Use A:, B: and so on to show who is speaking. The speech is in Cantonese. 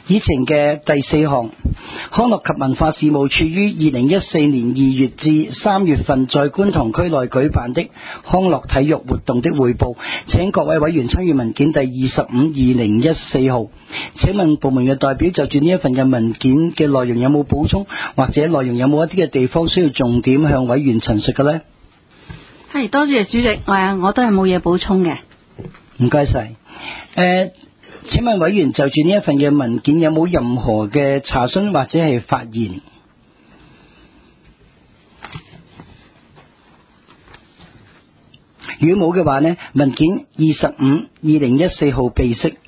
A: 議程嘅第4項，康樂及文化事務處於2014年2月至3月份在觀塘區內舉辦的康樂體育活動的匯報，請各位委員參閱文件第25/2014號。請問部門嘅代表就住呢一份嘅文件嘅內容有冇補充，或者內容有冇一啲嘅地方需要重點向委員陳述嘅呢？
B: 係，多謝主席，我都係冇嘢補充嘅。
A: 唔該晒。請問委員就住呢一份嘅文件有冇任何嘅查詢或者係發言？如果冇嘅話呢，文件25/2014號備悉。